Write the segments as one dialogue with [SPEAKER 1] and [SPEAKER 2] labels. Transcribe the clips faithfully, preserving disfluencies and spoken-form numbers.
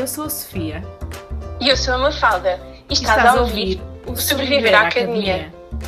[SPEAKER 1] Eu sou a Sofia.
[SPEAKER 2] E eu sou a Mafalda. E estás, estás a ouvir o Sobreviver à Academia.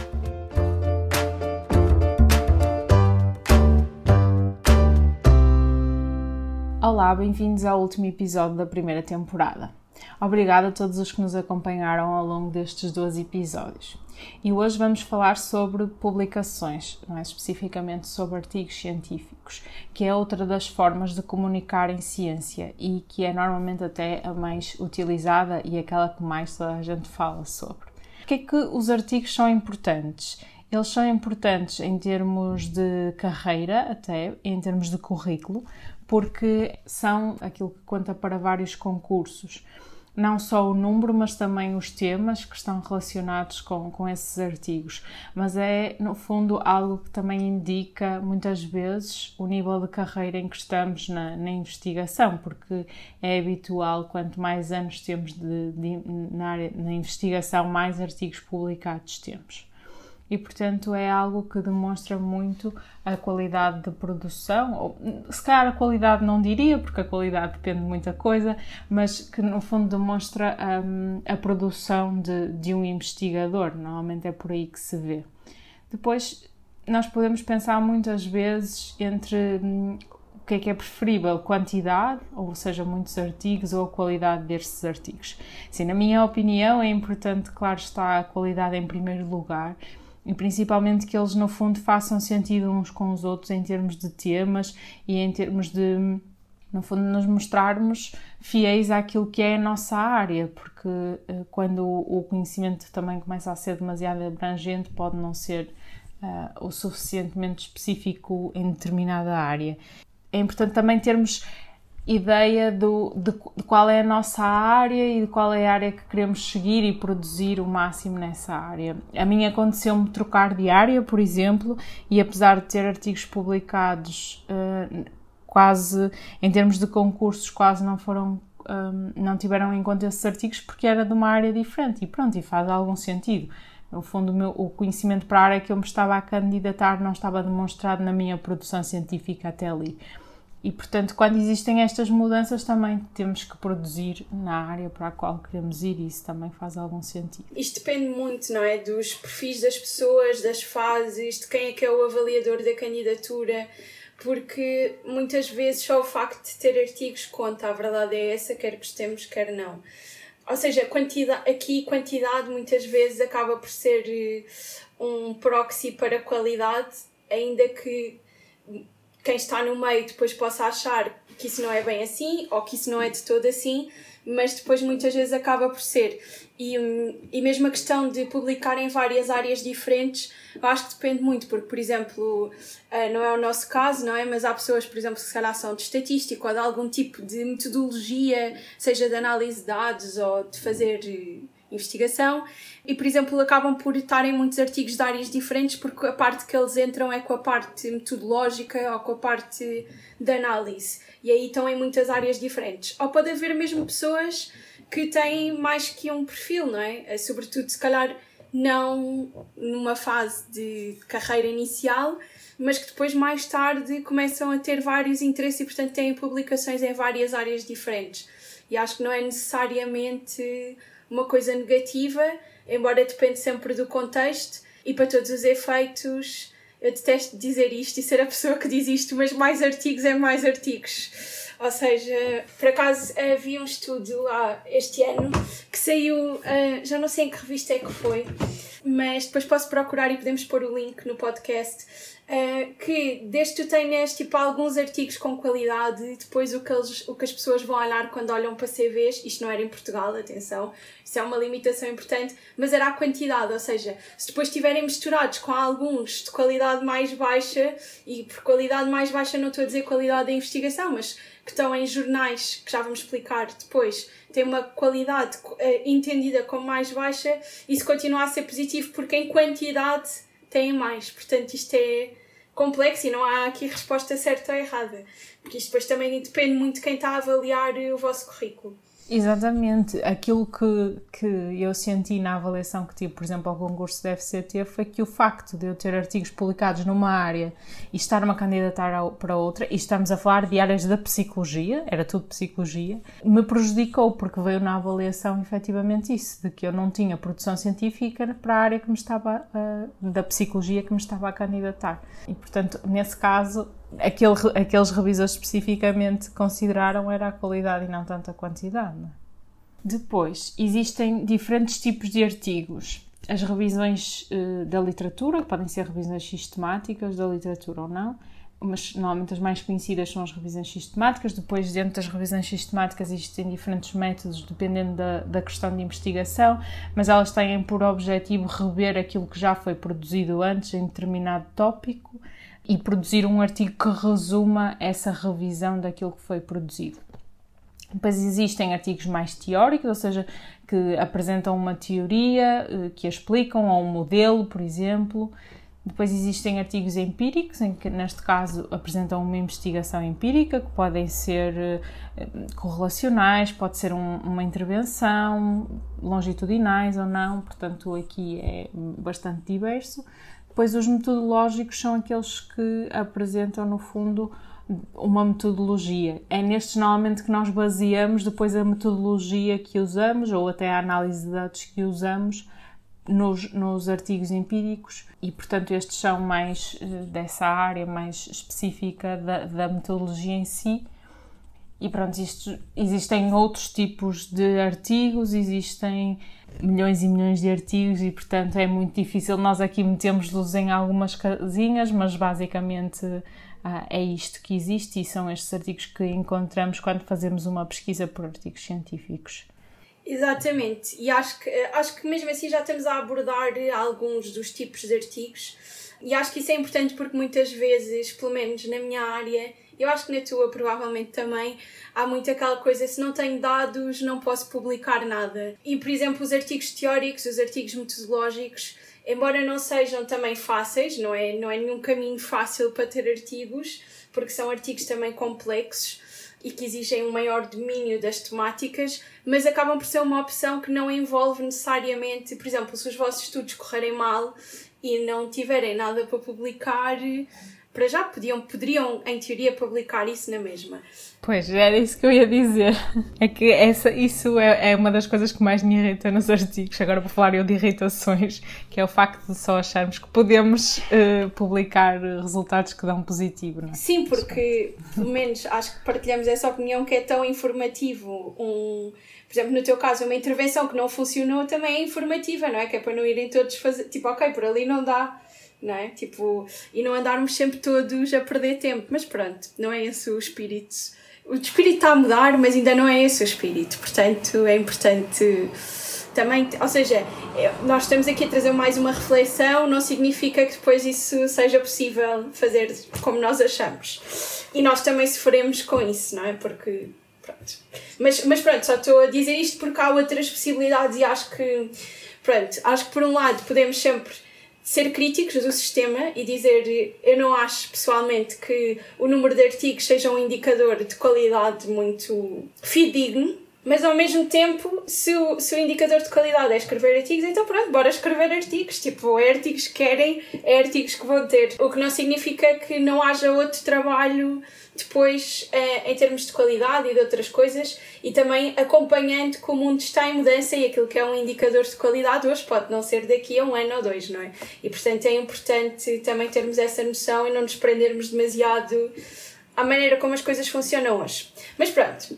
[SPEAKER 1] Olá, bem-vindos ao último episódio da primeira temporada. Obrigada a todos os que nos acompanharam ao longo destes doze episódios. E hoje vamos falar sobre publicações, mais especificamente sobre artigos científicos, que é outra das formas de comunicar em ciência e que é normalmente até a mais utilizada e aquela que mais toda a gente fala sobre. Por que é que os artigos são importantes? Eles são importantes em termos de carreira, até em termos de currículo, porque são aquilo que conta para vários concursos. Não só o número, mas também os temas que estão relacionados com, com esses artigos. Mas é, no fundo, algo que também indica, muitas vezes, o nível de carreira em que estamos na, na investigação, porque é habitual, quanto mais anos temos de, de, na, área, na investigação, mais artigos publicados temos. E, portanto, é algo que demonstra muito a qualidade de produção, ou se calhar a qualidade não diria, porque a qualidade depende de muita coisa, mas que no fundo demonstra um, a produção de, de um investigador, normalmente é por aí que se vê. Depois, nós podemos pensar muitas vezes entre um, o que é que é preferível, quantidade, ou seja, muitos artigos, ou a qualidade destes artigos. Sim, na minha opinião, é importante, claro está, a qualidade em primeiro lugar, e principalmente que eles, no fundo, façam sentido uns com os outros em termos de temas e em termos de, no fundo, nos mostrarmos fiéis àquilo que é a nossa área, porque quando o conhecimento também começa a ser demasiado abrangente, pode não ser uh, o suficientemente específico em determinada área. É importante também termos ideia do, de, de qual é a nossa área e de qual é a área que queremos seguir e produzir o máximo nessa área. A mim aconteceu-me trocar de área, por exemplo, e apesar de ter artigos publicados uh, quase, em termos de concursos, quase não foram, um, não tiveram em conta esses artigos porque era de uma área diferente e pronto, e faz algum sentido. No fundo, o, meu, o conhecimento para a área que eu me estava a candidatar não estava demonstrado na minha produção científica até ali. E, portanto, quando existem estas mudanças, também temos que produzir na área para a qual queremos ir e isso também faz algum sentido.
[SPEAKER 3] Isto depende muito, não é? Dos perfis das pessoas, das fases, de quem é que é o avaliador da candidatura, porque muitas vezes só o facto de ter artigos conta, a verdade é essa, quer gostemos, quer não. Ou seja, quantidade, aqui quantidade muitas vezes acaba por ser um proxy para qualidade, ainda que quem está no meio depois possa achar que isso não é bem assim ou que isso não é de todo assim, mas depois muitas vezes acaba por ser. E, e mesmo a questão de publicar em várias áreas diferentes, eu acho que depende muito, porque, por exemplo, não é o nosso caso, não é? Mas há pessoas, por exemplo, que se calhar são de estatística ou de algum tipo de metodologia, seja de análise de dados ou de fazer investigação, e, por exemplo, acabam por estar em muitos artigos de áreas diferentes porque a parte que eles entram é com a parte metodológica ou com a parte de análise, e aí estão em muitas áreas diferentes. Ou pode haver mesmo pessoas que têm mais que um perfil, não é? Sobretudo, se calhar, não numa fase de carreira inicial, mas que depois, mais tarde, começam a ter vários interesses e, portanto, têm publicações em várias áreas diferentes. E acho que não é necessariamente uma coisa negativa, embora depende sempre do contexto, e para todos os efeitos, eu detesto dizer isto e ser a pessoa que diz isto, mas mais artigos é mais artigos. Ou seja, por acaso havia um estudo lá este ano que saiu, já não sei em que revista é que foi, mas depois posso procurar e podemos pôr o link no podcast, que desde que tu tenhas tipo, alguns artigos com qualidade, depois o que, eles, o que as pessoas vão olhar quando olham para C Vs, isto não era em Portugal, atenção, isso é uma limitação importante, mas era a quantidade, ou seja, se depois estiverem misturados com alguns de qualidade mais baixa, e por qualidade mais baixa não estou a dizer qualidade da investigação, mas que estão em jornais, que já vamos explicar depois, tem uma qualidade uh, entendida como mais baixa, isso continua a ser positivo porque em quantidade tem mais. Portanto, isto é complexo e não há aqui resposta certa ou errada, porque isto depois também depende muito de quem está a avaliar o vosso currículo.
[SPEAKER 1] Exatamente. Aquilo que, que eu senti na avaliação que tive, por exemplo, ao concurso da F C T foi que o facto de eu ter artigos publicados numa área e estar-me a candidatar para outra, e estamos a falar de áreas da psicologia, era tudo psicologia, me prejudicou porque veio na avaliação efetivamente isso, de que eu não tinha produção científica para a área que me estava, uh, da psicologia que me estava a candidatar. E, portanto, nesse caso, aquele, aqueles revisores especificamente consideraram era a qualidade e não tanto a quantidade. Não é? Depois, existem diferentes tipos de artigos. As revisões uh, da literatura, que podem ser revisões sistemáticas da literatura ou não, mas normalmente as mais conhecidas são as revisões sistemáticas. Depois, dentro das revisões sistemáticas, existem diferentes métodos dependendo da, da questão de investigação, mas elas têm por objetivo rever aquilo que já foi produzido antes em determinado tópico e produzir um artigo que resuma essa revisão daquilo que foi produzido. Depois existem artigos mais teóricos, ou seja, que apresentam uma teoria, que a explicam, ou um modelo, por exemplo. Depois existem artigos empíricos, em que, neste caso, apresentam uma investigação empírica, que podem ser correlacionais, pode ser um, uma intervenção, longitudinais ou não, portanto, aqui é bastante diverso. Depois, os metodológicos são aqueles que apresentam, no fundo, uma metodologia. É nestes, normalmente, que nós baseamos depois a metodologia que usamos ou até a análise de dados que usamos nos, nos artigos empíricos e, portanto, estes são mais dessa área, mais específica da, da metodologia em si. E pronto, isto, existem outros tipos de artigos, existem milhões e milhões de artigos e, portanto, é muito difícil. Nós aqui metemos-los em algumas casinhas, mas basicamente ah, é isto que existe e são estes artigos que encontramos quando fazemos uma pesquisa por artigos científicos.
[SPEAKER 3] Exatamente, e acho que, acho que mesmo assim já estamos a abordar alguns dos tipos de artigos e acho que isso é importante porque muitas vezes, pelo menos na minha área, eu acho que na tua provavelmente também, há muito aquela coisa, se não tenho dados não posso publicar nada. E, por exemplo, os artigos teóricos, os artigos metodológicos, embora não sejam também fáceis, não é, não é nenhum caminho fácil para ter artigos, porque são artigos também complexos e que exigem um maior domínio das temáticas, mas acabam por ser uma opção que não envolve necessariamente, por exemplo, se os vossos estudos correrem mal e não tiverem nada para publicar, para já podiam, poderiam, em teoria, publicar isso na mesma.
[SPEAKER 1] Pois, era isso que eu ia dizer. É que essa, isso é, é uma das coisas que mais me irrita nos artigos. Agora vou falar eu de irritações, que é o facto de só acharmos que podemos uh, publicar resultados que dão positivo, não é?
[SPEAKER 3] Sim, porque, pelo menos, acho que partilhamos essa opinião que é tão informativo. Um, por exemplo, no teu caso, uma intervenção que não funcionou também é informativa, não é? Que é para não irem todos fazer... Tipo, ok, por ali não dá... Não é? Tipo, e não andarmos sempre todos a perder tempo, mas pronto, não é esse o espírito. O espírito está a mudar, mas ainda não é esse o espírito, portanto é importante também, ou seja, nós estamos aqui a trazer mais uma reflexão, não significa que depois isso seja possível fazer como nós achamos, e nós também sofremos com isso, não é? Porque pronto, mas, mas pronto, só estou a dizer isto porque há outras possibilidades e acho que pronto, acho que por um lado podemos sempre ser críticos do sistema e dizer, eu não acho pessoalmente que o número de artigos seja um indicador de qualidade muito fidedigno, mas ao mesmo tempo, se o, se o indicador de qualidade é escrever artigos, então pronto, bora escrever artigos, tipo, é artigos que querem, é artigos que vão ter, o que não significa que não haja outro trabalho depois é, em termos de qualidade e de outras coisas e também acompanhando que o mundo está em mudança e aquilo que é um indicador de qualidade hoje pode não ser daqui a um ano ou dois, não é? E portanto é importante também termos essa noção e não nos prendermos demasiado à maneira como as coisas funcionam hoje. Mas pronto,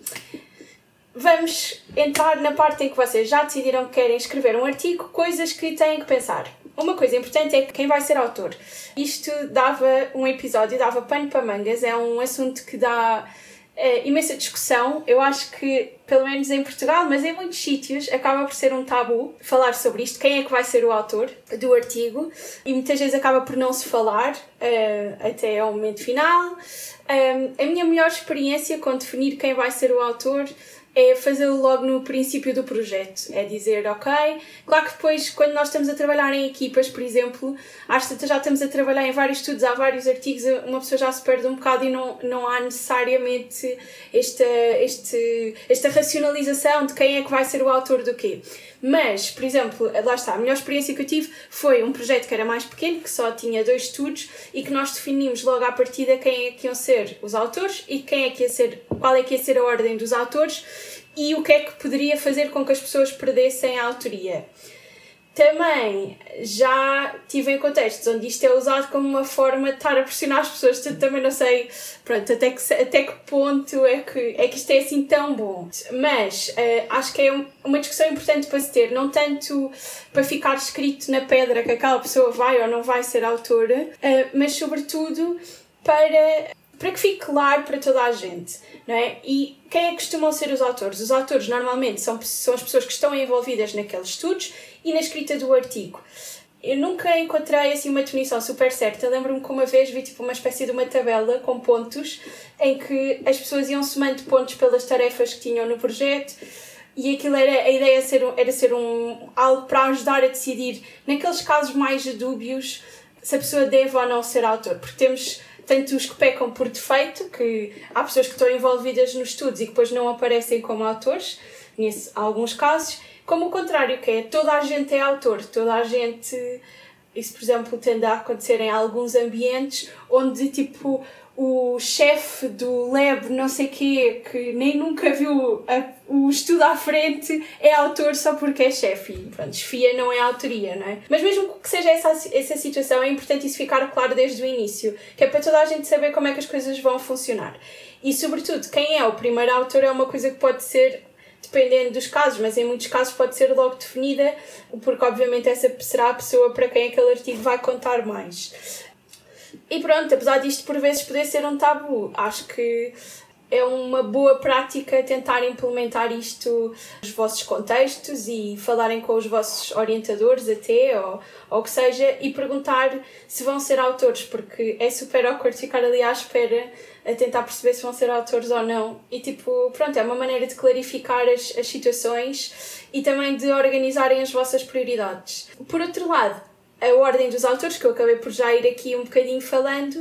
[SPEAKER 3] vamos entrar na parte em que vocês já decidiram que querem escrever um artigo, coisas que têm que pensar. Uma coisa importante é quem vai ser autor. Isto dava um episódio, dava pano para mangas, é um assunto que dá é, imensa discussão. Eu acho que, pelo menos em Portugal, mas em muitos sítios, acaba por ser um tabu falar sobre isto. Quem é que vai ser o autor do artigo? E muitas vezes acaba por não se falar uh, até ao momento final. Um, a minha melhor experiência com definir quem vai ser o autor é fazê-lo logo no princípio do projeto. É dizer, ok, claro que depois, quando nós estamos a trabalhar em equipas, por exemplo, às vezes já estamos a trabalhar em vários estudos, há vários artigos, uma pessoa já se perde um bocado e não, não há necessariamente esta, este, esta racionalização de quem é que vai ser o autor do quê. Mas, por exemplo, lá está, a melhor experiência que eu tive foi um projeto que era mais pequeno, que só tinha dois estudos e que nós definimos logo à partida quem é que iam ser os autores e quem é que ia ser, qual é que ia ser a ordem dos autores e o que é que poderia fazer com que as pessoas perdessem a autoria. Também já tive em contextos onde isto é usado como uma forma de estar a pressionar as pessoas, portanto também não sei pronto, até, que, até que ponto é que, é que isto é assim tão bom. Mas uh, acho que é uma discussão importante para se ter, não tanto para ficar escrito na pedra que aquela pessoa vai ou não vai ser autora, uh, mas sobretudo para, para que fique claro para toda a gente. Não é? E quem é que costumam ser os autores? Os autores normalmente são, são as pessoas que estão envolvidas naqueles estudos e na escrita do artigo. Eu nunca encontrei assim uma definição super certa. Lembro-me que uma vez vi tipo, uma espécie de uma tabela com pontos em que as pessoas iam somando pontos pelas tarefas que tinham no projeto e aquilo era, a ideia ser, era ser um, algo para ajudar a decidir, naqueles casos mais dúbios, se a pessoa deve ou não ser autor. Porque temos tanto os que pecam por defeito, que há pessoas que estão envolvidas nos estudos e que depois não aparecem como autores, nesse, alguns casos, como o contrário, que é toda a gente é autor, toda a gente... Isso, por exemplo, tende a acontecer em alguns ambientes onde, tipo, o chefe do lab não sei quê, que nem nunca viu a, o estudo à frente, é autor só porque é chefe. E, pronto, desfia não é autoria, não é? Mas mesmo que seja essa, essa situação, é importante isso ficar claro desde o início, que é para toda a gente saber como é que as coisas vão funcionar. E, sobretudo, quem é o primeiro autor é uma coisa que pode ser... dependendo dos casos, mas em muitos casos pode ser logo definida, porque obviamente essa será a pessoa para quem aquele artigo vai contar mais. E pronto, apesar disto por vezes poder ser um tabu, acho que é uma boa prática tentar implementar isto nos vossos contextos e falarem com os vossos orientadores até, ou o que seja, e perguntar se vão ser autores, porque é super awkward ficar ali à espera a tentar perceber se vão ser autores ou não. E tipo, pronto, é uma maneira de clarificar as, as situações e também de organizarem as vossas prioridades. Por outro lado, a ordem dos autores, que eu acabei por já ir aqui um bocadinho falando,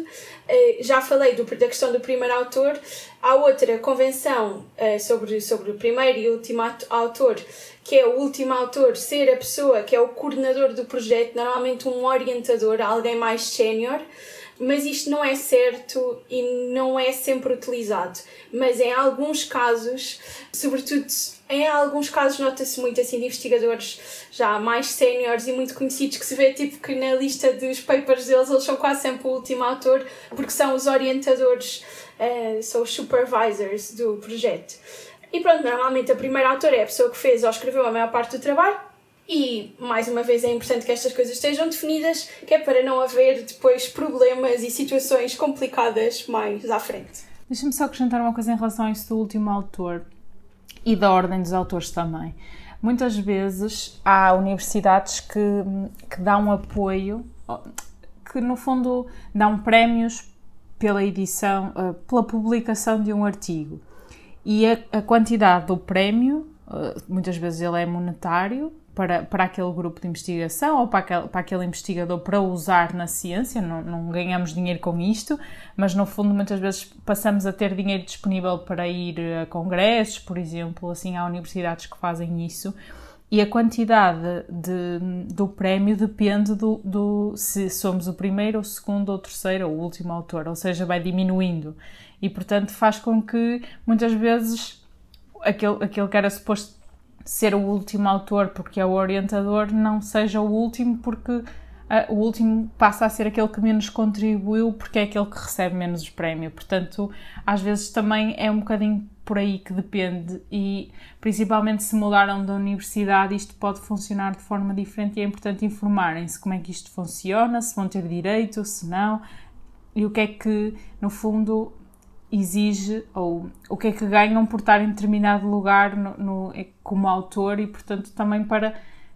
[SPEAKER 3] já falei do, da questão do primeiro autor. Há outra convenção sobre, sobre o primeiro e último autor, que é o último autor ser a pessoa que é o coordenador do projeto, normalmente um orientador, alguém mais sénior, mas isto não é certo e não é sempre utilizado. Mas em alguns casos, sobretudo em alguns casos nota-se muito assim de investigadores já mais séniores e muito conhecidos, que se vê tipo que na lista dos papers deles eles são quase sempre o último autor, porque são os orientadores, uh, são os supervisors do projeto. E pronto, normalmente a primeira autora é a pessoa que fez ou escreveu a maior parte do trabalho. E, mais uma vez, é importante que estas coisas estejam definidas, que é para não haver depois problemas e situações complicadas mais à frente.
[SPEAKER 1] Deixa-me só acrescentar uma coisa em relação a isso do último autor e da ordem dos autores também. Muitas vezes há universidades que, que dão apoio, que no fundo dão prémios pela edição, pela publicação de um artigo. E a, a quantidade do prémio, muitas vezes ele é monetário, Para, para aquele grupo de investigação ou para aquele, para aquele investigador para usar na ciência, não, não ganhamos dinheiro com isto, mas no fundo muitas vezes passamos a ter dinheiro disponível para ir a congressos, por exemplo, assim há universidades que fazem isso, e a quantidade de, do prémio depende do, do se somos o primeiro, o segundo, o terceiro ou o último autor, ou seja, vai diminuindo, e portanto faz com que muitas vezes aquele, aquele que era suposto ser o último autor porque é o orientador não seja o último porque uh, o último passa a ser aquele que menos contribuiu porque é aquele que recebe menos prémio. Portanto, às vezes também é um bocadinho por aí que depende e principalmente se mudaram da universidade isto pode funcionar de forma diferente e é importante informarem-se como é que isto funciona, se vão ter direito, se não e o que é que no fundo exige, ou o que é que ganham por estar em determinado lugar no, no, como autor e, portanto, também para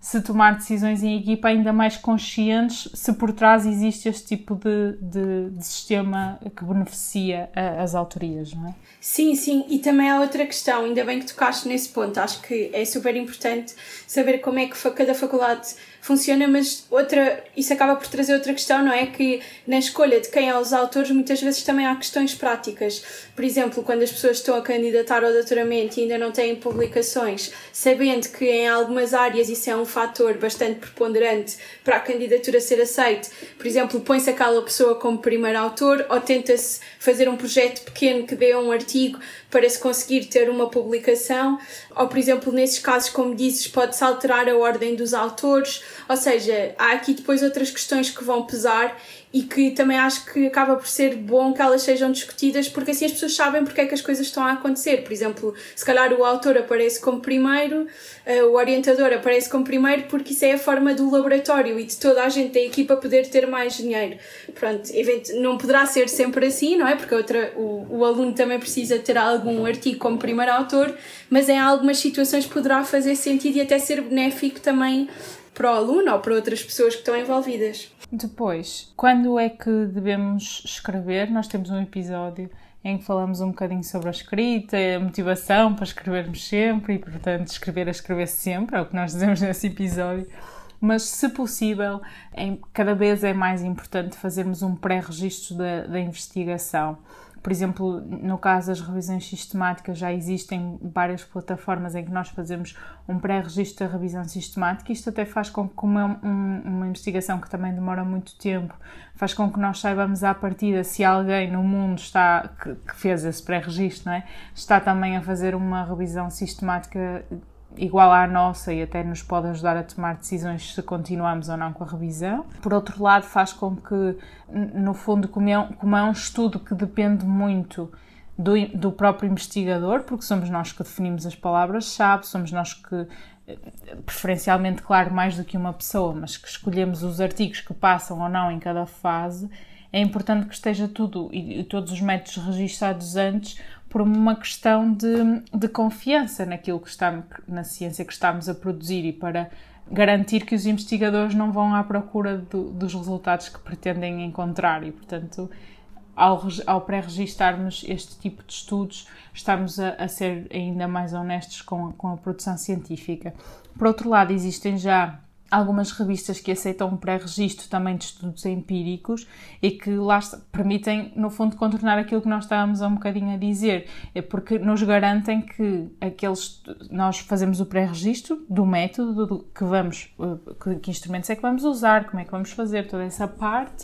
[SPEAKER 1] se tomar decisões em equipa ainda mais conscientes, se por trás existe este tipo de, de, de sistema que beneficia a, as autorias, não é?
[SPEAKER 3] Sim, sim, e também há outra questão, ainda bem que tocaste nesse ponto, acho que é super importante saber como é que cada faculdade funciona, mas outra, isso acaba por trazer outra questão, não é? Que na escolha de quem é os autores muitas vezes também há questões práticas. Por exemplo, quando as pessoas estão a candidatar ao doutoramento e ainda não têm publicações, sabendo que em algumas áreas isso é um fator bastante preponderante para a candidatura ser aceite, por exemplo, põe-se aquela pessoa como primeiro autor ou tenta-se fazer um projeto pequeno que dê um artigo para se conseguir ter uma publicação, ou por exemplo, nesses casos, como dizes, pode-se alterar a ordem dos autores, ou seja, há aqui depois outras questões que vão pesar e que também acho que acaba por ser bom que elas sejam discutidas, porque assim as pessoas sabem porque é que as coisas estão a acontecer. Por exemplo, se calhar o autor aparece como primeiro, o orientador aparece como primeiro, porque isso é a forma do laboratório e de toda a gente da equipa poder ter mais dinheiro. Pronto, não poderá ser sempre assim, não é? Porque outra, o, o aluno também precisa ter algum artigo como primeiro autor, mas em algumas situações poderá fazer sentido e até ser benéfico também para o aluno ou para outras pessoas que estão envolvidas.
[SPEAKER 1] Depois, quando é que devemos escrever? Nós temos um episódio em que falamos um bocadinho sobre a escrita, a motivação para escrevermos sempre e, portanto, escrever a escrever sempre, é o que nós dizemos nesse episódio. Mas, se possível, é, cada vez é mais importante fazermos um pré-registro da, da investigação. Por exemplo, no caso das revisões sistemáticas, já existem várias plataformas em que nós fazemos um pré-registro da revisão sistemática. Isto até faz com que, como é um, uma investigação que também demora muito tempo, faz com que nós saibamos à partida se alguém no mundo está, que, que fez esse pré-registro, não é? Está também a fazer uma revisão sistemática igual à nossa e até nos pode ajudar a tomar decisões se continuamos ou não com a revisão. Por outro lado, faz com que, no fundo, como é um, como é um estudo que depende muito do, do próprio investigador, porque somos nós que definimos as palavras-chave, somos nós que, preferencialmente, claro, mais do que uma pessoa, mas que escolhemos os artigos que passam ou não em cada fase, é importante que esteja tudo e, e todos os métodos registados antes por uma questão de, de confiança naquilo que estamos, na ciência que estamos a produzir e para garantir que os investigadores não vão à procura do, dos resultados que pretendem encontrar e, portanto, ao, ao pré-registarmos este tipo de estudos, estamos a, a ser ainda mais honestos com, com a produção científica. Por outro lado, existem já algumas revistas que aceitam um pré-registro também de estudos empíricos e que lá permitem, no fundo, contornar aquilo que nós estávamos há um bocadinho a dizer, é porque nos garantem que aqueles, nós fazemos o pré-registro do método do, que vamos, que, que instrumentos é que vamos usar, como é que vamos fazer toda essa parte,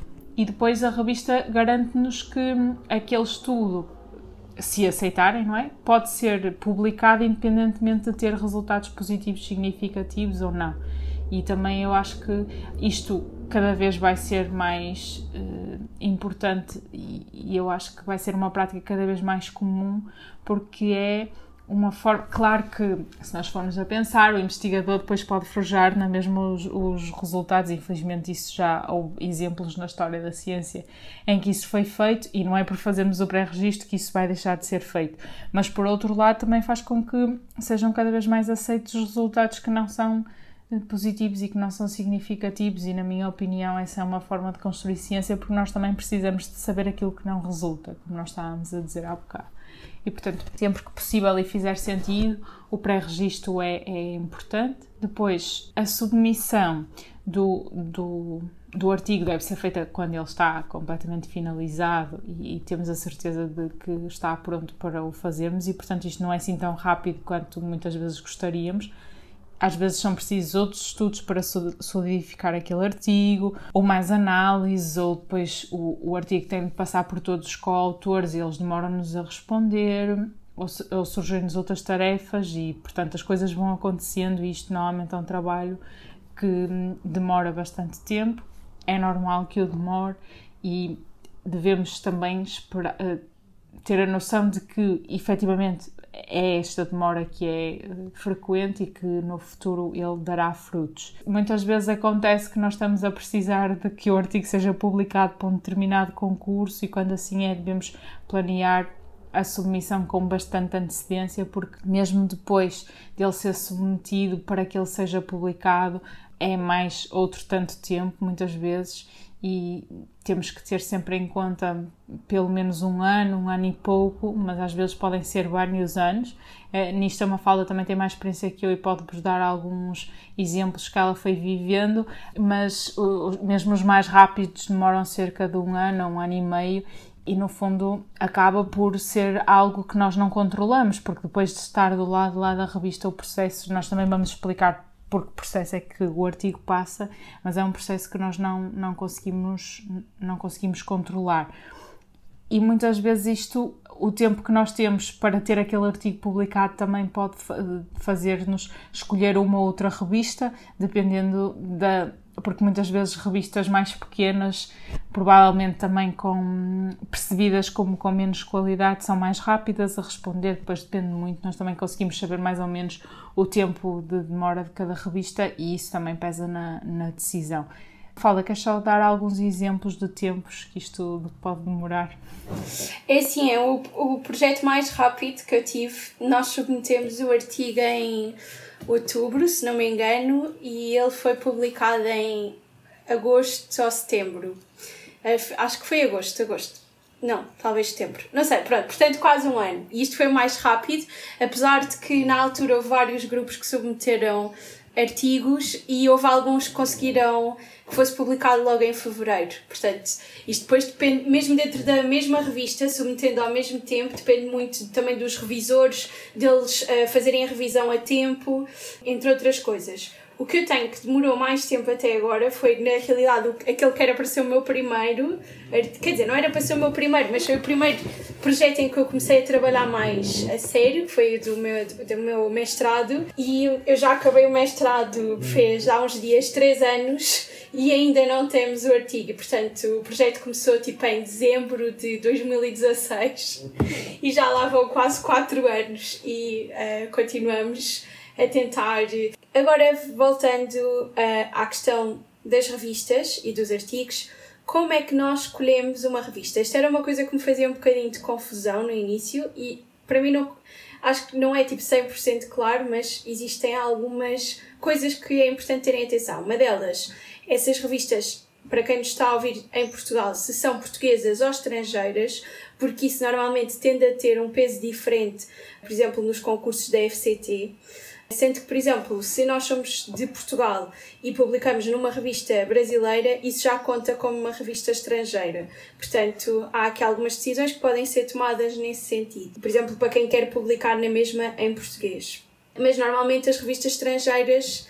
[SPEAKER 1] e depois a revista garante-nos que aquele estudo, se aceitarem, não é? Pode ser publicado independentemente de ter resultados positivos significativos ou não. E também eu acho que isto cada vez vai ser mais uh, importante e, e eu acho que vai ser uma prática cada vez mais comum, porque é uma forma... Claro que, se nós formos a pensar, o investigador depois pode forjar na mesma os, os resultados, infelizmente isso já houve exemplos na história da ciência em que isso foi feito e não é por fazermos o pré-registro que isso vai deixar de ser feito. Mas, por outro lado, também faz com que sejam cada vez mais aceitos os resultados que não são positivos e que não são significativos e, na minha opinião, essa é uma forma de construir ciência, porque nós também precisamos de saber aquilo que não resulta, como nós estávamos a dizer há bocado. E, portanto, sempre que possível e fizer sentido, o pré-registro é, é importante. Depois, a submissão do, do, do artigo deve ser feita quando ele está completamente finalizado e, e temos a certeza de que está pronto para o fazermos e, portanto, isto não é assim tão rápido quanto muitas vezes gostaríamos. Às vezes são precisos outros estudos para solidificar aquele artigo, ou mais análises, ou depois o, o artigo tem de passar por todos os coautores e eles demoram-nos a responder, ou, ou surgem-nos outras tarefas e, portanto, as coisas vão acontecendo e isto normalmente é um trabalho que demora bastante tempo. É normal que o demore e devemos também esperar, ter a noção de que, efetivamente, é esta demora que é frequente e que no futuro ele dará frutos. Muitas vezes acontece que nós estamos a precisar de que o artigo seja publicado para um determinado concurso e quando assim é devemos planear a submissão com bastante antecedência, porque mesmo depois dele ser submetido para que ele seja publicado, é mais outro tanto tempo, muitas vezes, e temos que ter sempre em conta pelo menos um ano, um ano e pouco, mas às vezes podem ser vários anos. É, nisto a Mafalda também tem mais experiência que eu e pode-vos dar alguns exemplos que ela foi vivendo, mas o, mesmo os mais rápidos demoram cerca de um ano, um ano e meio, e no fundo acaba por ser algo que nós não controlamos, porque depois de estar do lado lá da revista o processo, nós também vamos explicar por que processo é que o artigo passa, mas é um processo que nós não, não, conseguimos, não conseguimos controlar. E muitas vezes isto, o tempo que nós temos para ter aquele artigo publicado também pode fazer-nos escolher uma ou outra revista, dependendo da... porque muitas vezes revistas mais pequenas, provavelmente também com, percebidas como com menos qualidade, são mais rápidas a responder, depois depende muito, nós também conseguimos saber mais ou menos o tempo de demora de cada revista e isso também pesa na, na decisão. Fala, queres só dar alguns exemplos de tempos que isto pode demorar?
[SPEAKER 3] É assim, é o, o projeto mais rápido que eu tive, nós submetemos o artigo em outubro, se não me engano, e ele foi publicado em agosto ou setembro. Acho que foi agosto, agosto. Não, talvez setembro. Não sei, pronto, portanto quase um ano. E isto foi mais rápido, apesar de que na altura houve vários grupos que submeteram artigos e houve alguns que conseguiram que fosse publicado logo em fevereiro. Portanto, isto depois depende, mesmo dentro da mesma revista, submetendo ao mesmo tempo, depende muito também dos revisores, deles uh, fazerem a revisão a tempo, entre outras coisas. O que eu tenho que demorou mais tempo até agora foi, na realidade, aquele que era para ser o meu primeiro, quer dizer, não era para ser o meu primeiro, mas foi o primeiro projeto em que eu comecei a trabalhar mais a sério, que foi o do meu, do meu mestrado, e eu já acabei o mestrado, fez há uns dias, três anos, e ainda não temos o artigo. Portanto, o projeto começou tipo em dezembro de dois mil e dezasseis e já lá vão quase quatro anos e uh, continuamos a tentar. Agora, voltando uh, à questão das revistas e dos artigos, como é que nós escolhemos uma revista? Esta era uma coisa que me fazia um bocadinho de confusão no início e para mim não, acho que não é tipo cem por cento claro, mas existem algumas coisas que é importante terem atenção. Uma delas, essas revistas, para quem nos está a ouvir em Portugal, se são portuguesas ou estrangeiras, porque isso normalmente tende a ter um peso diferente, por exemplo, nos concursos da F C T. Sendo que, por exemplo, se nós somos de Portugal e publicamos numa revista brasileira, isso já conta como uma revista estrangeira. Portanto, há aqui algumas decisões que podem ser tomadas nesse sentido. Por exemplo, para quem quer publicar na mesma em português. Mas, normalmente, as revistas estrangeiras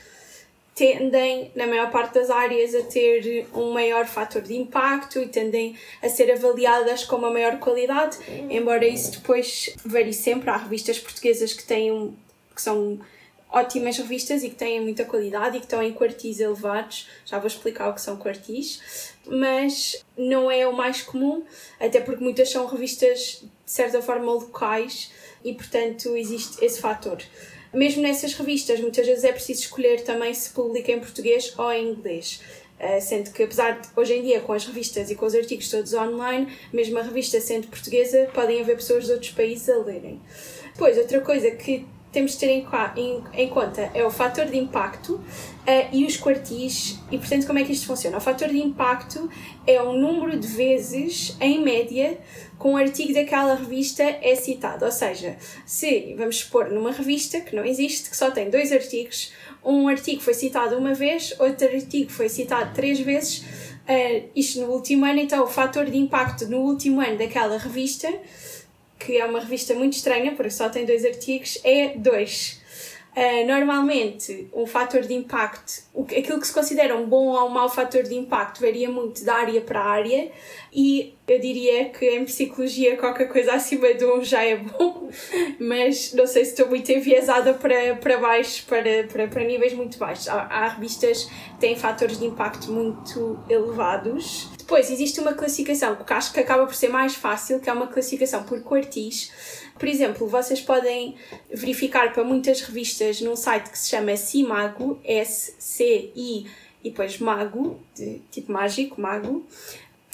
[SPEAKER 3] tendem, na maior parte das áreas, a ter um maior fator de impacto e tendem a ser avaliadas com uma maior qualidade, embora isso depois varie sempre. Há revistas portuguesas que, têm um, que são ótimas revistas e que têm muita qualidade e que estão em quartis elevados, já vou explicar o que são quartis, mas não é o mais comum, até porque muitas são revistas de certa forma locais e portanto existe esse fator. Mesmo nessas revistas muitas vezes é preciso escolher também se publica em português ou em inglês, sendo que apesar de hoje em dia com as revistas e com os artigos todos online, mesmo a revista sendo portuguesa, podem haver pessoas de outros países a lerem. Depois, outra coisa que temos de ter em, em, em conta é o fator de impacto uh, e os quartis. E, portanto, como é que isto funciona? O fator de impacto é o número de vezes, em média, que um artigo daquela revista é citado. Ou seja, se, vamos supor, numa revista que não existe, que só tem dois artigos, um artigo foi citado uma vez, outro artigo foi citado três vezes, uh, isto no último ano, então o fator de impacto no último ano daquela revista, que é uma revista muito estranha, porque só tem dois artigos, é dois. Uh, normalmente, um fator de impacto, aquilo que se considera um bom ou um mau fator de impacto varia muito de área para área e eu diria que em psicologia qualquer coisa acima de um já é bom, mas não sei se estou muito enviesada para, para baixo, para, para, para níveis muito baixos. Há, há revistas que têm fatores de impacto muito elevados. Depois existe uma classificação que acho que acaba por ser mais fácil, que é uma classificação por quartis. Por exemplo, vocês podem verificar para muitas revistas num site que se chama Simago, S C I e depois Mago, de tipo mágico, Mago.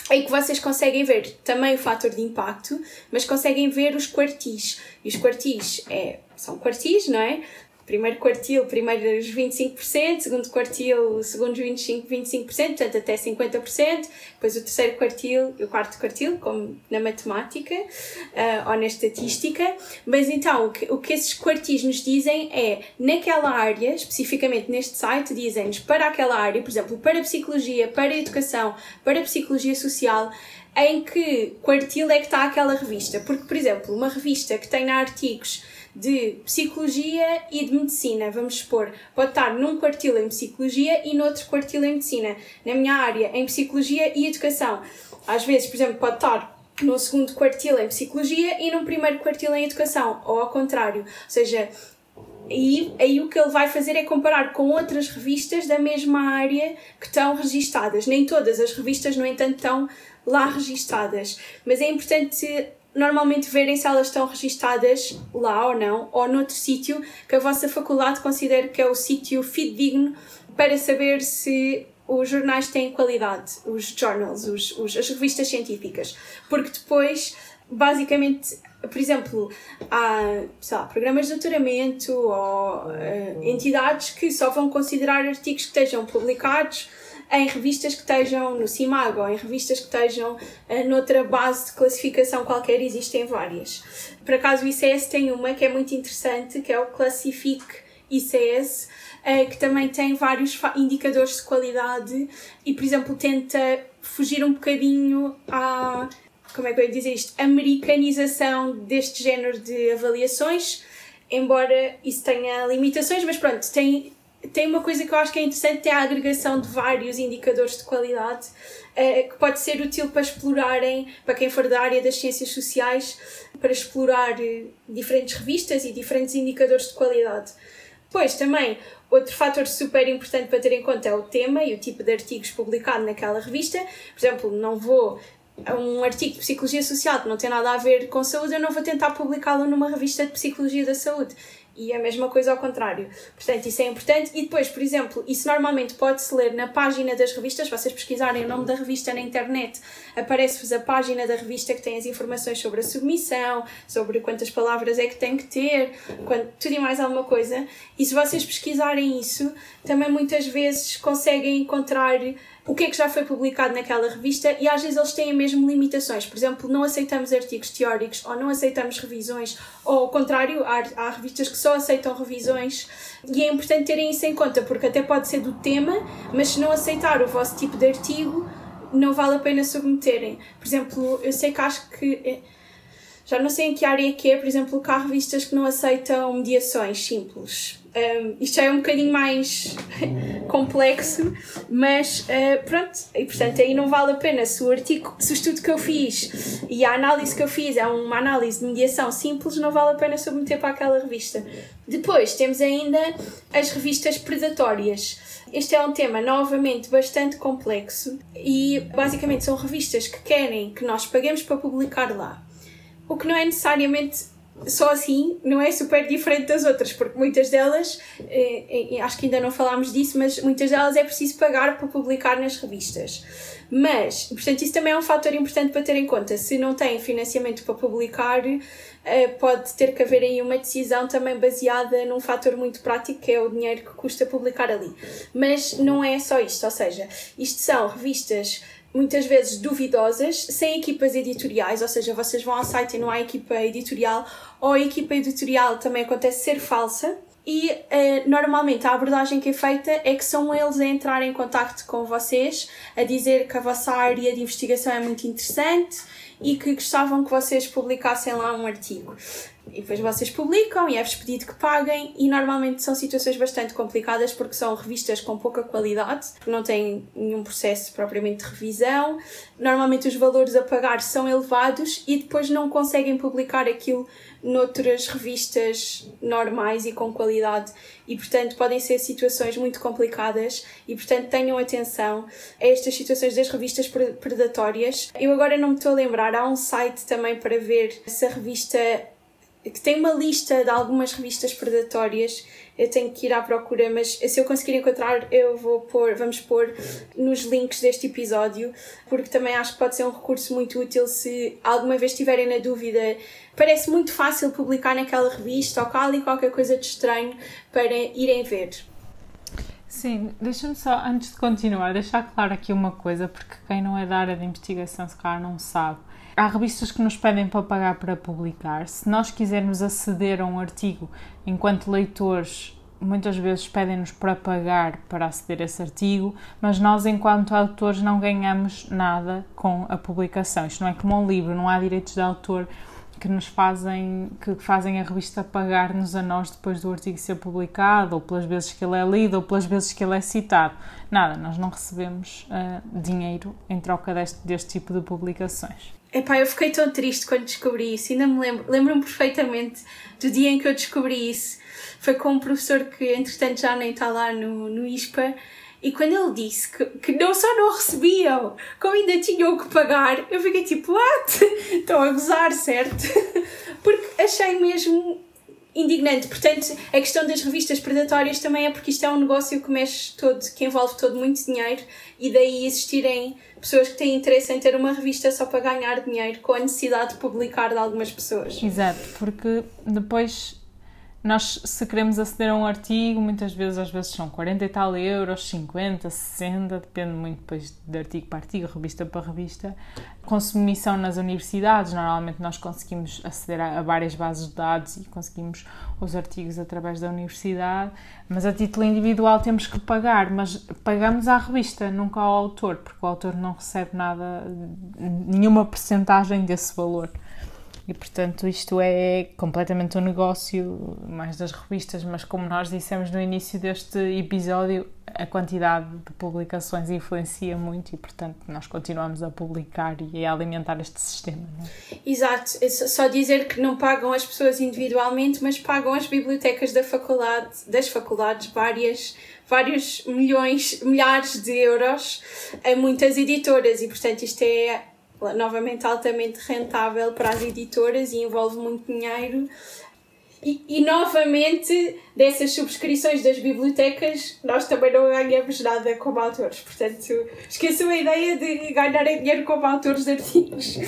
[SPEAKER 3] em que vocês conseguem ver também o fator de impacto, mas conseguem ver os quartis. E os quartis é, são quartis, não é? Primeiro quartil, primeiros vinte e cinco por cento, segundo quartil, segundos vinte e cinco, vinte e cinco por cento, portanto até cinquenta por cento, depois o terceiro quartil e o quarto quartil, como na matemática uh, ou na estatística. Mas então, o que, o que esses quartis nos dizem é, naquela área, especificamente neste site, dizem-nos para aquela área, por exemplo, para a psicologia, para a educação, para a psicologia social, em que quartil é que está aquela revista. Porque, por exemplo, uma revista que tenha artigos de psicologia e de medicina, vamos supor, pode estar num quartil em psicologia e noutro quartil em medicina. Na minha área, em psicologia e educação. Às vezes, por exemplo, pode estar no segundo quartil em psicologia e num primeiro quartil em educação, ou ao contrário. Ou seja, aí, aí o que ele vai fazer é comparar com outras revistas da mesma área que estão registadas. Nem todas as revistas, no entanto, estão lá registadas. Mas é importante normalmente verem se elas estão registadas lá ou não, ou noutro sítio que a vossa faculdade considere que é o sítio fidedigno para saber se os jornais têm qualidade, os journals, os, os, as revistas científicas. Porque depois, basicamente, por exemplo, há, sei lá, programas de doutoramento ou uh, entidades que só vão considerar artigos que estejam publicados em revistas que estejam no CIMAG ou em revistas que estejam uh, noutra base de classificação qualquer, existem várias. Por acaso o I C S tem uma que é muito interessante, que é o Classific I C S, uh, que também tem vários indicadores de qualidade e, por exemplo, tenta fugir um bocadinho à, como é que eu ia dizer isto, americanização deste género de avaliações, embora isso tenha limitações, mas pronto, tem... Tem uma coisa que eu acho que é interessante, é a agregação de vários indicadores de qualidade, uh, que pode ser útil para explorarem, para quem for da área das ciências sociais, para explorar uh, diferentes revistas e diferentes indicadores de qualidade. Depois também, outro fator super importante para ter em conta é o tema e o tipo de artigos publicado naquela revista. Por exemplo, não vou... um artigo de Psicologia Social que não tem nada a ver com saúde, eu não vou tentar publicá-lo numa revista de Psicologia da Saúde. E a mesma coisa ao contrário. Portanto, isso é importante. E depois, por exemplo, isso normalmente pode-se ler na página das revistas. Se vocês pesquisarem o nome da revista na internet, aparece-vos a página da revista que tem as informações sobre a submissão, sobre quantas palavras é que tem que ter, quanto, tudo e mais alguma coisa. E se vocês pesquisarem isso, também muitas vezes conseguem encontrar o que é que já foi publicado naquela revista e às vezes eles têm mesmo limitações. Por exemplo, não aceitamos artigos teóricos ou não aceitamos revisões, ou ao contrário, há, há revistas que só aceitam revisões e é importante terem isso em conta, porque até pode ser do tema, mas se não aceitar o vosso tipo de artigo, não vale a pena submeterem. Por exemplo, eu sei que acho que... já não sei em que área que é, por exemplo, que há revistas que não aceitam mediações simples. Um, isto já é um bocadinho mais complexo, mas uh, pronto, e portanto aí não vale a pena. Se o artigo, se o estudo que eu fiz e a análise que eu fiz é uma análise de mediação simples, não vale a pena submeter para aquela revista. Depois temos ainda as revistas predatórias. Este é um tema novamente bastante complexo e basicamente são revistas que querem que nós paguemos para publicar lá. O que não é necessariamente só assim, não é super diferente das outras, porque muitas delas, eh, acho que ainda não falámos disso, mas muitas delas é preciso pagar para publicar nas revistas. Mas, portanto, isso também é um fator importante para ter em conta. Se não têm financiamento para publicar, eh, pode ter que haver aí uma decisão também baseada num fator muito prático, que é o dinheiro que custa publicar ali. Mas não é só isto, ou seja, isto são revistas muitas vezes duvidosas, sem equipas editoriais, ou seja, vocês vão ao site e não há equipa editorial, ou a equipa editorial também acontece ser falsa, e eh, normalmente a abordagem que é feita é que são eles a entrar em contacto com vocês, a dizer que a vossa área de investigação é muito interessante e que gostavam que vocês publicassem lá um artigo. E depois vocês publicam e é-vos pedido que paguem, e normalmente são situações bastante complicadas porque são revistas com pouca qualidade, que não têm nenhum processo propriamente de revisão, normalmente os valores a pagar são elevados e depois não conseguem publicar aquilo noutras revistas normais e com qualidade, e portanto podem ser situações muito complicadas e portanto tenham atenção a estas situações das revistas predatórias. Eu agora não me estou a lembrar, há um site também para ver se a revista que tem uma lista de algumas revistas predatórias. Eu tenho que ir à procura, mas se eu conseguir encontrar, eu vou pôr, vamos pôr nos links deste episódio, porque também acho que pode ser um recurso muito útil se alguma vez estiverem na dúvida. Parece muito fácil publicar naquela revista, ou cá ali qualquer coisa de estranho, para irem ver.
[SPEAKER 1] Sim, deixa-me só, antes de continuar, deixar claro aqui uma coisa, porque quem não é da área de investigação se calhar não sabe. Há revistas que nos pedem para pagar para publicar. Se nós quisermos aceder a um artigo, enquanto leitores, muitas vezes pedem-nos para pagar para aceder a esse artigo, mas nós, enquanto autores, não ganhamos nada com a publicação. Isto não é como um livro, não há direitos de autor que nos fazem, que fazem a revista pagar-nos a nós depois do artigo ser publicado, ou pelas vezes que ele é lido, ou pelas vezes que ele é citado. Nada, nós não recebemos uh, dinheiro em troca deste, deste tipo de publicações.
[SPEAKER 3] Epá, eu fiquei tão triste quando descobri isso, ainda me lembro, lembro-me perfeitamente do dia em que eu descobri isso. Foi com um professor que, entretanto, já nem está lá no, no I S P A, e quando ele disse que, que não só não recebiam, como ainda tinham que pagar, eu fiquei tipo, what? Estão a gozar, certo? Porque achei mesmo indignante. Portanto, a questão das revistas predatórias também é porque isto é um negócio que mexe todo, que envolve todo muito dinheiro, e daí existirem pessoas que têm interesse em ter uma revista só para ganhar dinheiro, com a necessidade de publicar de algumas pessoas.
[SPEAKER 1] Exato, porque depois nós, se queremos aceder a um artigo, muitas vezes, às vezes são quarenta e tal euros, cinquenta, sessenta, depende muito depois de artigo para artigo, revista para revista. Com submissão nas universidades, normalmente nós conseguimos aceder a, a várias bases de dados e conseguimos os artigos através da universidade, mas a título individual temos que pagar, mas pagamos à revista, nunca ao autor, porque o autor não recebe nada, nenhuma percentagem desse valor. E, portanto, isto é completamente um negócio, mais das revistas, mas como nós dissemos no início deste episódio, a quantidade de publicações influencia muito e, portanto, nós continuamos a publicar e a alimentar este sistema. Não é?
[SPEAKER 3] Exato. É só dizer que não pagam as pessoas individualmente, mas pagam as bibliotecas da faculdade, das faculdades, várias, vários milhões, milhares de euros a muitas editoras e, portanto, isto é novamente altamente rentável para as editoras e envolve muito dinheiro e, e novamente dessas subscrições das bibliotecas nós também não ganhamos nada como autores, portanto esqueçam a ideia de ganharem dinheiro como autores de artigos.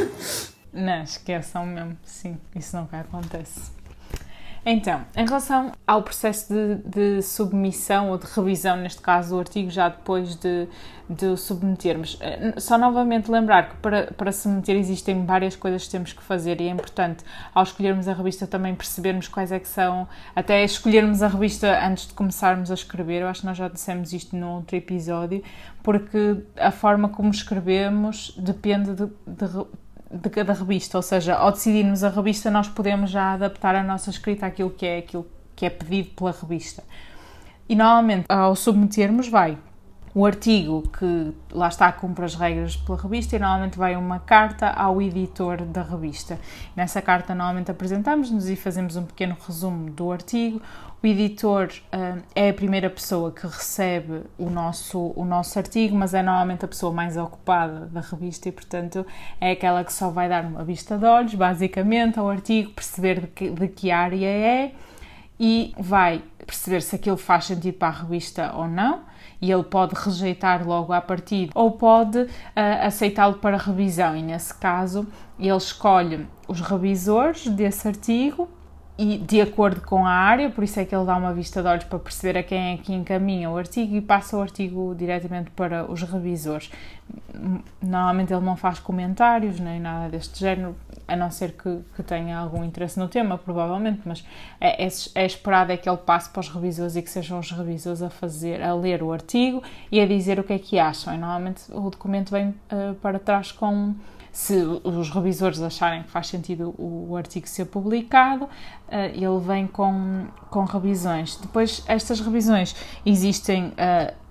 [SPEAKER 1] Não, esqueçam mesmo, sim, isso nunca acontece. Então, em relação ao processo de, de submissão ou de revisão, neste caso do artigo, já depois de, de o submetermos, só novamente lembrar que para, para submeter existem várias coisas que temos que fazer e é importante, ao escolhermos a revista, também percebermos quais é que são, até escolhermos a revista antes de começarmos a escrever. Eu acho que nós já dissemos isto num outro episódio, porque a forma como escrevemos depende de, de de cada revista, ou seja, ao decidirmos a revista nós podemos já adaptar a nossa escrita àquilo que é, aquilo que é pedido pela revista. E normalmente ao submetermos vai o artigo que lá está, cumpre as regras pela revista e normalmente vai uma carta ao editor da revista. Nessa carta normalmente apresentamos-nos e fazemos um pequeno resumo do artigo. O editor uh, é a primeira pessoa que recebe o nosso, o nosso artigo, mas é normalmente a pessoa mais ocupada da revista e, portanto, é aquela que só vai dar uma vista de olhos, basicamente, ao artigo, perceber de que, de que área é e vai perceber se aquilo faz sentido para a revista ou não. E ele pode rejeitar logo à partida ou pode uh, aceitá-lo para revisão. E, nesse caso, ele escolhe os revisores desse artigo e de acordo com a área, por isso é que ele dá uma vista de olhos para perceber a quem é que encaminha o artigo e passa o artigo diretamente para os revisores. Normalmente ele não faz comentários nem nada deste género, a não ser que, que tenha algum interesse no tema, provavelmente, mas é, é, é esperado é que ele passe para os revisores e que sejam os revisores a, fazer, a ler o artigo e a dizer o que é que acham. E normalmente o documento vem uh, para trás com... Se os revisores acharem que faz sentido o artigo ser publicado, ele vem com, com revisões. Depois, estas revisões existem uh,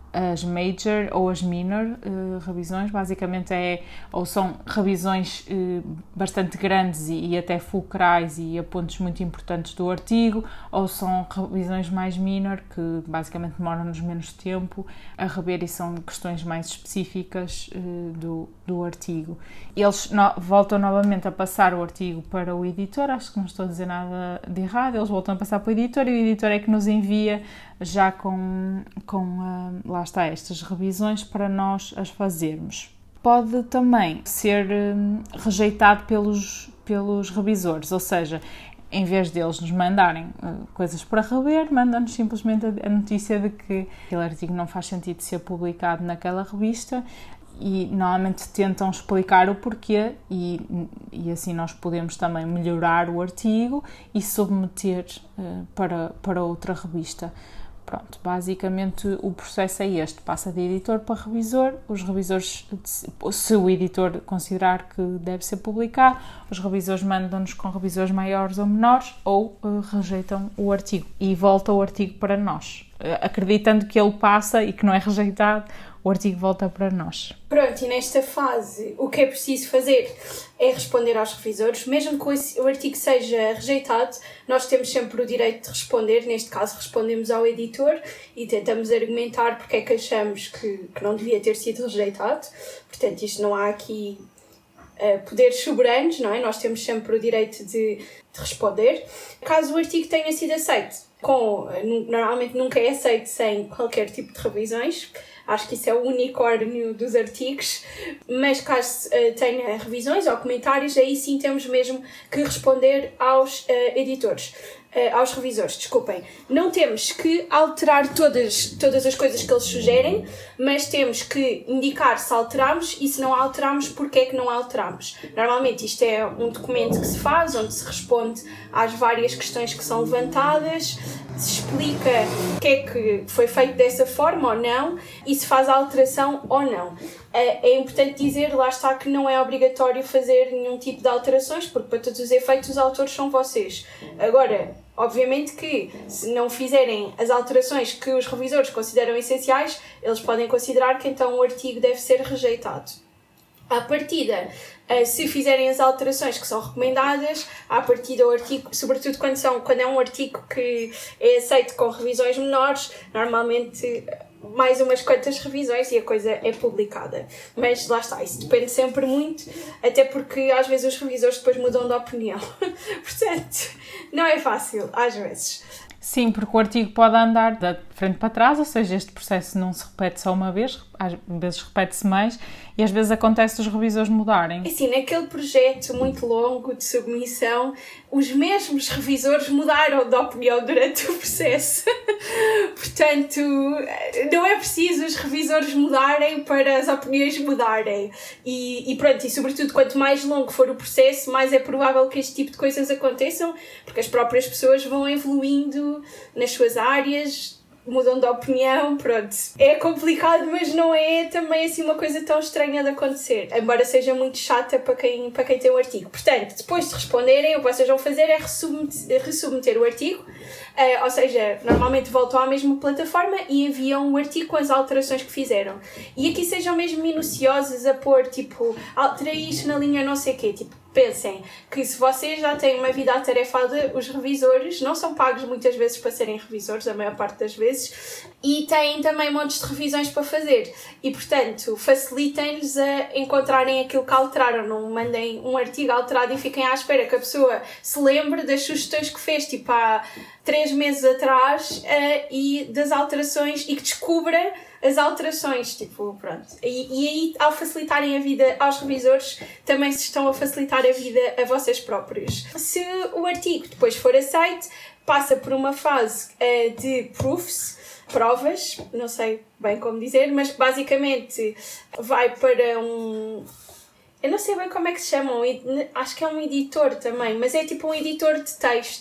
[SPEAKER 1] as major ou as minor uh, revisões. Basicamente é, ou são revisões uh, bastante grandes e, e até fulcrais e a pontos muito importantes do artigo, ou são revisões mais minor que basicamente demoram-nos menos tempo a rever e são questões mais específicas uh, do, do artigo. Eles no, voltam novamente a passar o artigo para o editor, acho que não estou a dizer nada de errado, eles voltam a passar para o editor e o editor é que nos envia já com, com uh, lá está, estas revisões para nós as fazermos. Pode também ser uh, rejeitado pelos, pelos revisores, ou seja, em vez deles nos mandarem uh, coisas para rever, mandam-nos simplesmente a, a notícia de que aquele artigo não faz sentido ser publicado naquela revista e normalmente tentam explicar o porquê e, e assim nós podemos também melhorar o artigo e submeter uh, para, para outra revista. Pronto, basicamente o processo é este, passa de editor para revisor, os revisores, se o editor considerar que deve ser publicado, os revisores mandam-nos com revisores maiores ou menores ou uh, rejeitam o artigo e volta o artigo para nós, uh, acreditando que ele passa e que não é rejeitado, o artigo volta para nós.
[SPEAKER 3] Pronto, e nesta fase o que é preciso fazer é responder aos revisores, mesmo que o artigo seja rejeitado, nós temos sempre o direito de responder, neste caso respondemos ao editor e tentamos argumentar porque é que achamos que, que não devia ter sido rejeitado, portanto isto não há aqui uh, poderes soberanos, não é? Nós temos sempre o direito de, de responder. Caso o artigo tenha sido aceito, com, normalmente nunca é aceito sem qualquer tipo de revisões, acho que isso é o unicórnio dos artigos, mas caso uh, tenha revisões ou comentários, aí sim temos mesmo que responder aos uh, editores, uh, aos revisores, desculpem. Não temos que alterar todas, todas as coisas que eles sugerem, mas temos que indicar se alteramos e se não alteramos, porque é que não alteramos. Normalmente isto é um documento que se faz, onde se responde às várias questões que são levantadas, se explica o que é que foi feito dessa forma ou não e se faz a alteração ou não. É importante dizer, lá está, que não é obrigatório fazer nenhum tipo de alterações, porque para todos os efeitos os autores são vocês. Agora, obviamente que se não fizerem as alterações que os revisores consideram essenciais, eles podem considerar que então o artigo deve ser rejeitado. À partida, se fizerem as alterações que são recomendadas, à partida o artigo, sobretudo quando, são, quando é um artigo que é aceito com revisões menores, normalmente mais umas quantas revisões e a coisa é publicada. Mas lá está, isso depende sempre muito, até porque às vezes os revisores depois mudam de opinião. Portanto, não é fácil, às vezes.
[SPEAKER 1] Sim, porque o artigo pode andar de frente para trás, ou seja, este processo não se repete só uma vez, às vezes repete-se mais e às vezes acontece os revisores mudarem.
[SPEAKER 3] Assim, naquele projeto muito longo de submissão, os mesmos revisores mudaram de opinião durante o processo. Portanto, não é preciso os revisores mudarem para as opiniões mudarem. E, e pronto, e sobretudo quanto mais longo for o processo, mais é provável que este tipo de coisas aconteçam, porque as próprias pessoas vão evoluindo nas suas áreas, mudam de opinião, pronto. É complicado, mas não é também assim uma coisa tão estranha de acontecer, embora seja muito chata para quem, para quem tem o artigo. Portanto, depois de responderem, o que vocês vão fazer é ressubmeter, ressubmeter o artigo, uh, ou seja, normalmente voltam à mesma plataforma e enviam o artigo com as alterações que fizeram. E aqui sejam mesmo minuciosos a pôr, tipo, alterei isto na linha não sei o quê, tipo, pensem que se vocês já têm uma vida atarefada, os revisores não são pagos muitas vezes para serem revisores, a maior parte das vezes, e têm também montes de revisões para fazer. E, portanto, facilitem-lhes a encontrarem aquilo que alteraram. Não mandem um artigo alterado e fiquem à espera que a pessoa se lembre das sugestões que fez, tipo, há três meses atrás, uh, e das alterações, e que descubra as alterações, tipo, pronto. E, e aí, ao facilitarem a vida aos revisores, também se estão a facilitar a vida a vocês próprios. Se o artigo depois for aceito, passa por uma fase uh, de proofs, provas, não sei bem como dizer, mas basicamente vai para um... Eu não sei bem como é que se chama, acho que é um editor também, mas é tipo um editor de texto.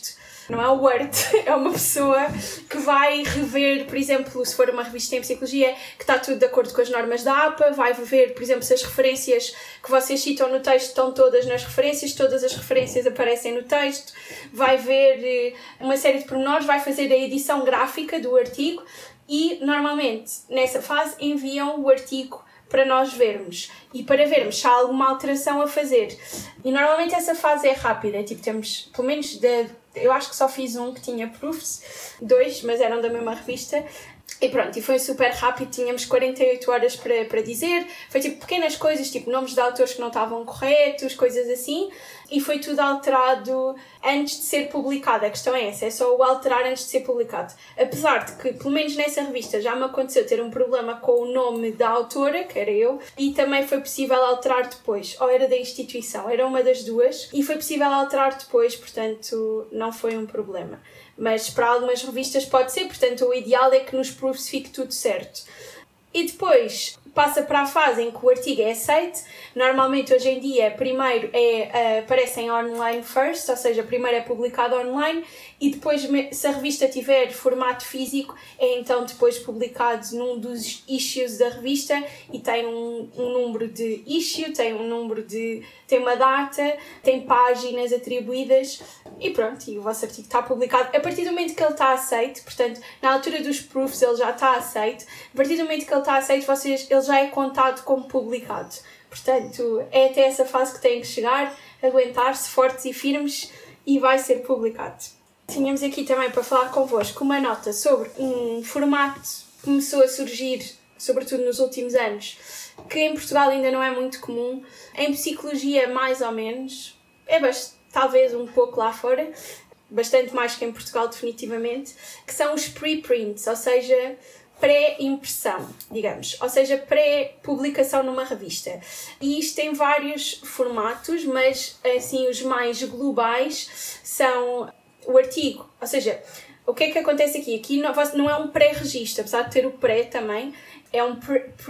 [SPEAKER 3] não é o Word, é uma pessoa que vai rever, por exemplo, se for uma revista em psicologia, que está tudo de acordo com as normas da A P A, vai ver, por exemplo, se as referências que vocês citam no texto estão todas nas referências, todas as referências aparecem no texto, vai ver uma série de pormenores, vai fazer a edição gráfica do artigo e, normalmente, nessa fase, enviam o artigo para nós vermos e para vermos se há alguma alteração a fazer. E normalmente essa fase é rápida, tipo, temos, pelo menos, de, eu acho que só fiz um que tinha proofs, dois, mas eram da mesma revista, e pronto, e foi super rápido, tínhamos quarenta e oito horas para, para dizer, foi tipo pequenas coisas, tipo nomes de autores que não estavam corretos, coisas assim, e foi tudo alterado antes de ser publicado. A questão é essa, é só o alterar antes de ser publicado. Apesar de que, pelo menos nessa revista, já me aconteceu ter um problema com o nome da autora, que era eu, e também foi possível alterar depois, ou era da instituição, era uma das duas, e foi possível alterar depois, portanto não foi um problema. Mas para algumas revistas pode ser, portanto o ideal é que nos proofs fique tudo certo. E depois passa para a fase em que o artigo é aceito. Normalmente hoje em dia primeiro é, uh, aparecem online first, ou seja, primeiro é publicado online e depois, se a revista tiver formato físico, é então depois publicado num dos issues da revista e tem um, um número de issue, tem um número de... tem uma data, tem páginas atribuídas e pronto, e o vosso artigo está publicado. A partir do momento que ele está aceito, portanto, na altura dos proofs ele já está aceito, a partir do momento que ele está aceito, vocês, ele já é contado como publicado. Portanto, é até essa fase que têm que chegar, aguentar-se fortes e firmes e vai ser publicado. Tínhamos aqui também para falar convosco uma nota sobre um formato que começou a surgir, sobretudo nos últimos anos, que em Portugal ainda não é muito comum, em psicologia mais ou menos, é bastante, talvez um pouco lá fora, bastante mais que em Portugal definitivamente, que são os preprints, ou seja, pré-impressão, digamos, ou seja, pré-publicação numa revista. E isto tem vários formatos, mas assim os mais globais são o artigo, ou seja, o que é que acontece aqui? Aqui não, não é um pré-registro, apesar de ter o pré também, é um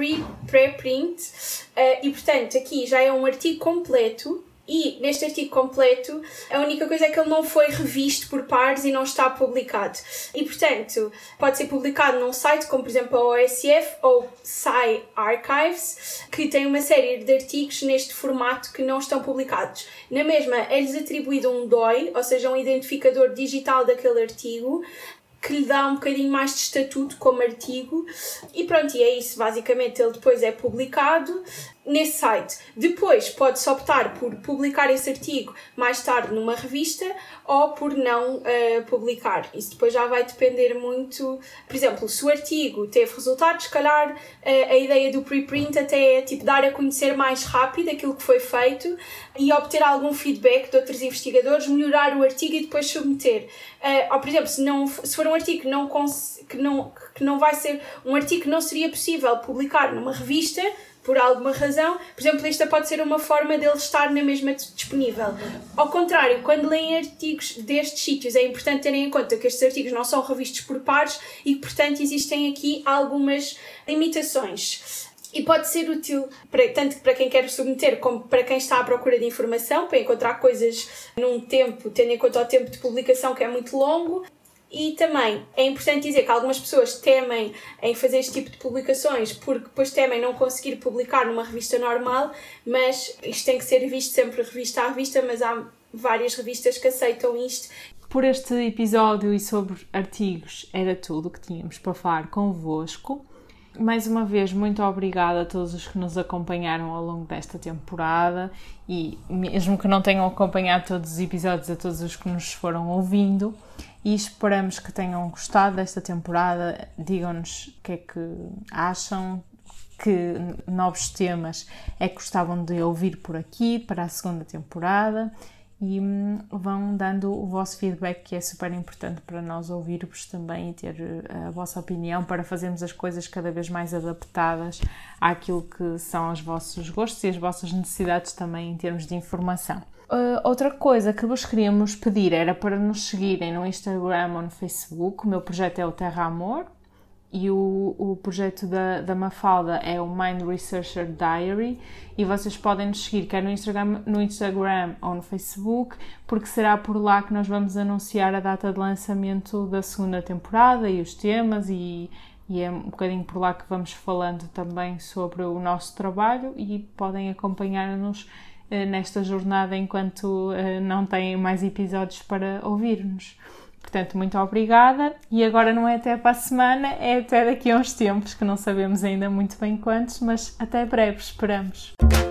[SPEAKER 3] pré-print uh, e portanto aqui já é um artigo completo. E neste artigo completo, a única coisa é que ele não foi revisto por pares e não está publicado. E, portanto, pode ser publicado num site como, por exemplo, a O S F ou SciArchives, que tem uma série de artigos neste formato que não estão publicados. Na mesma, é-lhes atribuído um D O I, ou seja, um identificador digital daquele artigo, que lhe dá um bocadinho mais de estatuto como artigo. E pronto, e é isso. Basicamente, ele depois é publicado nesse site. Depois pode-se optar por publicar esse artigo mais tarde numa revista ou por não uh, publicar. Isso depois já vai depender muito. Por exemplo, se o artigo teve resultados, se calhar uh, a ideia do preprint até é tipo, dar a conhecer mais rápido aquilo que foi feito e obter algum feedback de outros investigadores, melhorar o artigo e depois submeter. Uh, ou, por exemplo, se, não, se for um artigo que não, que, não, que não vai ser um artigo que não seria possível publicar numa revista, por alguma razão, por exemplo, esta pode ser uma forma dele estar na mesma disponível. Ao contrário, quando leem artigos destes sítios, é importante terem em conta que estes artigos não são revistos por pares e que, portanto, existem aqui algumas limitações. E pode ser útil para, tanto para quem quer submeter como para quem está à procura de informação, para encontrar coisas num tempo, tendo em conta o tempo de publicação que é muito longo. E também é importante dizer que algumas pessoas temem em fazer este tipo de publicações porque depois temem não conseguir publicar numa revista normal, mas isto tem que ser visto sempre revista a revista, mas há várias revistas que aceitam isto.
[SPEAKER 1] Por este episódio e sobre artigos era tudo o que tínhamos para falar convosco. Mais uma vez, muito obrigada a todos os que nos acompanharam ao longo desta temporada e mesmo que não tenham acompanhado todos os episódios, a todos os que nos foram ouvindo. E esperamos que tenham gostado desta temporada. Digam-nos o que é que acham, que novos temas é que gostavam de ouvir por aqui para a segunda temporada e hum, vão dando o vosso feedback, que é super importante para nós ouvir-vos também e ter a vossa opinião para fazermos as coisas cada vez mais adaptadas àquilo que são os vossos gostos e as vossas necessidades também em termos de informação. Uh, outra coisa que vos queríamos pedir era para nos seguirem no Instagram ou no Facebook. O meu projeto é o Terra Amor, e o, o projeto da, da Mafalda é o Mind Researcher Diary, e vocês podem nos seguir quer no Instagram, no Instagram ou no Facebook, porque será por lá que nós vamos anunciar a data de lançamento da segunda temporada e os temas, e, e é um bocadinho por lá que vamos falando também sobre o nosso trabalho, e podem acompanhar-nos eh, nesta jornada enquanto eh, não têm mais episódios para ouvir-nos. Portanto, muito obrigada, e agora não é até para a semana, é até daqui a uns tempos, que não sabemos ainda muito bem quantos, mas até breve, esperamos.